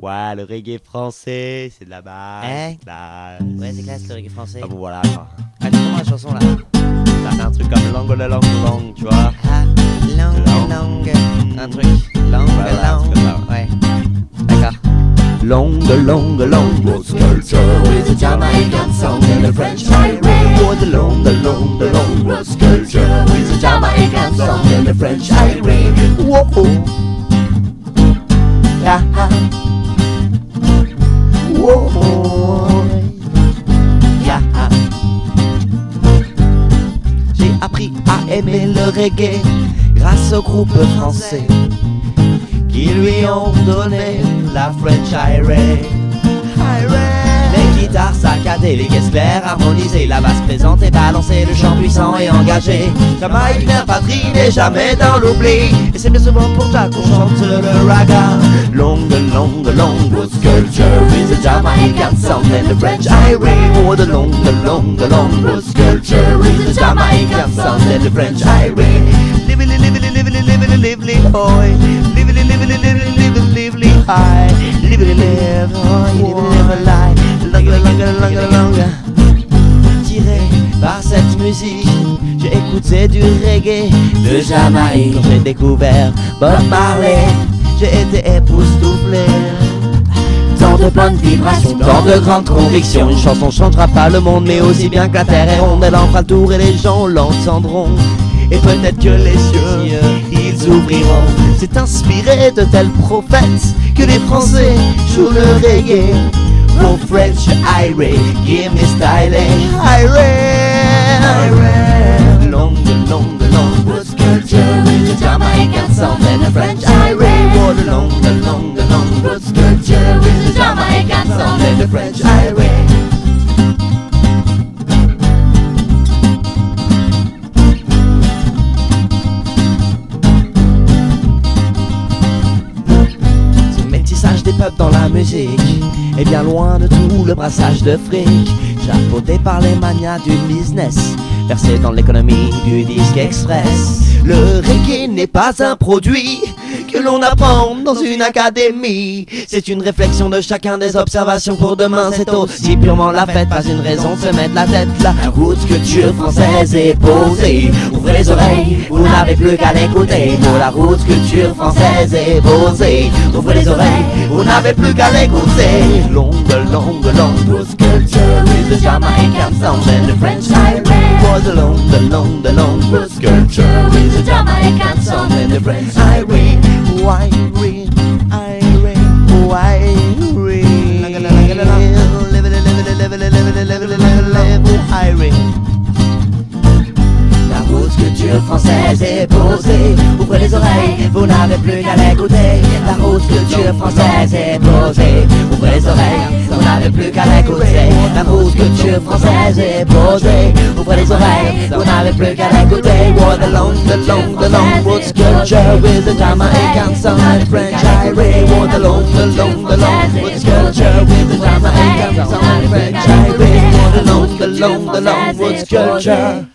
Ouais, le reggae français, c'est de la base. Hein? Classe. Ouais, c'est classe le reggae français. Ah bon, voilà quoi. Ah, dis comment la chanson là? Ça fait un truc comme long, tu vois. Ah, long. Un truc. Long. Voilà, c'est comme ça. Ouais. D'accord. Long. Roots culture is a Jamaican song and the French irate. Oh, the long. Roots culture is a Jamaican song and the French irate. Whoa. Ha ha. Whoa. Yeah. J'ai appris à aimer le reggae grâce au groupe français qui lui ont donné la French irate. Les guitares saccadées, les caisses claires harmonisées, la basse présente et balancée, le chant puissant et engagé. Jamaïque patrie n'est jamais dans l'oubli, et c'est bien souvent pour ça qu'on chante le raga. Long. Roots culture is a Jamaican song and the French irate. Oh, the long. Roots culture is a Jamaican song and the French irate. Lively boy, lively high, live, longer. Tiré par cette musique, j'ai écouté du reggae de Jamaïque. Quand j'ai découvert Bob Marley, j'ai été époustouflé. Tant de bonnes vibrations, Tant de grandes convictions, une chanson changera pas le monde, mais aussi bien que la terre est ronde, elle en fera le tour et les gens l'entendront. Et peut-être que les cieux, ils ouvriront. C'est inspiré de tels prophètes que les Français jouent le reggae. Oh French irate, give me styling irate. Long. Roots culture is a Jamaican song and the French irate. Oh, the long. Roots culture is a Jamaican song and the French irate. Ce métissage des peuples dans la musique est bien loin de tout le brassage de fric, chapeauté par les manias du business, versé dans l'économie du disque express. Le reggae n'est pas un produit que l'on apprend dans une académie. C'est une réflexion de chacun, des observations pour demain. C'est aussi purement la fête, pas une raison de se mettre la tête. La route culture française est posée. Ouvrez les oreilles, vous n'avez plus qu'à l'écouter. Pour la route culture française est posée. Ouvrez les oreilles, vous n'avez plus qu'à l'écouter. Long. Roots culture is a Jamaican song and the French irate. For the long. Roots culture is a Jamaican song and the French irate. La route culture française est posée. Ouvrez les oreilles, vous n'avez plus qu'à l'écouter. La route culture française est posée. Ouvrez les oreilles, vous n'avez plus qu'à l'écouter. La route culture française est posée. Ouvrez les oreilles, vous n'avez plus qu'à l'écouter. Oh, the long. Roots culture is a Jamaican song and French irate. Oh, the long. Roots culture is a Jamaican song and French irate. Oh, the long. Roots culture.